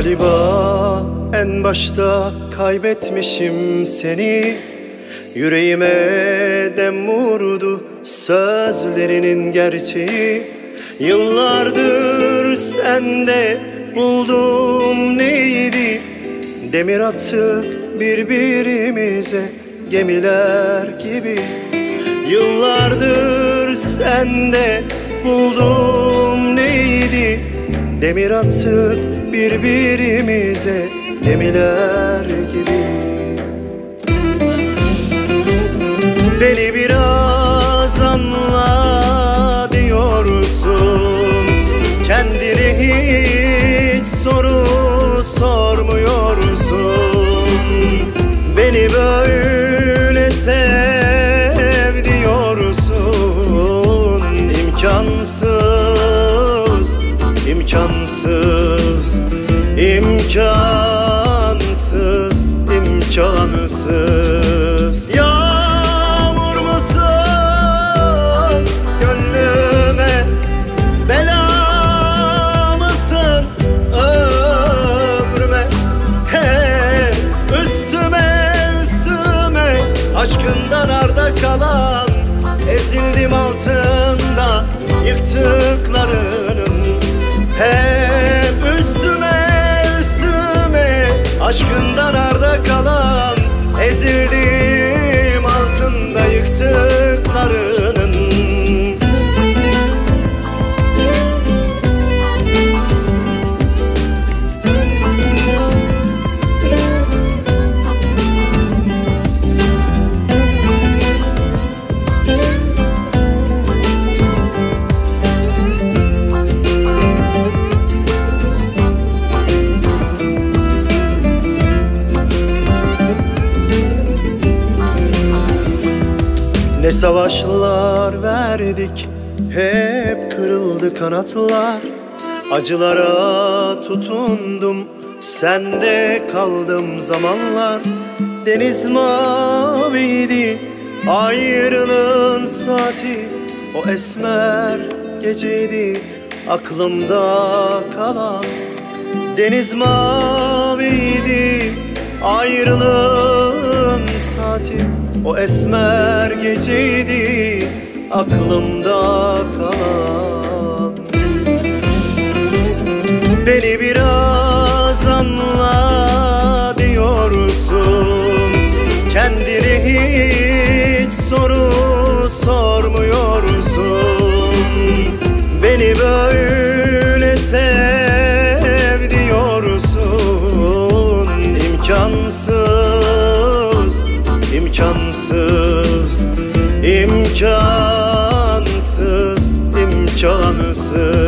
Galiba en başta kaybetmişim seni. Yüreğime dem vurdu sözlerinin gerçeği. Yıllardır sende buldum neydi? Demir attık birbirimize gemiler gibi. Yıllardır sende buldum neydi? Demir attık birbirimize gemiler gibi. Beni biraz anla diyorsun, kendine hiç soru sormuyorsun. Beni böyle sev diyorsun. İmkansız, imkansız, imkansız, imkansız. Yağmur musun gönlüme, bela mısın ömrüme? He, üstüme üstüme aşkından arda kalan, ezildim altında yıktıklarının. Hep üstüme üstüme aşkından arda kalan, ezildim altında yıktıklarının. Ne savaşlar verdik, hep kırıldı kanatlar. Acılara tutundum, sende kaldım zamanlar. Deniz maviydi, ayrılığın saati. O esmer geceydi, aklımda kalan. Deniz maviydi, ayrılığın saati. O esmer geceydi, aklımda kalan. Beni biraz anla diyorsun, kendine hiç soru sormuyorsun. Beni böyle sev diyorsun. İmkansız, imkansız, imkansız, imkansız.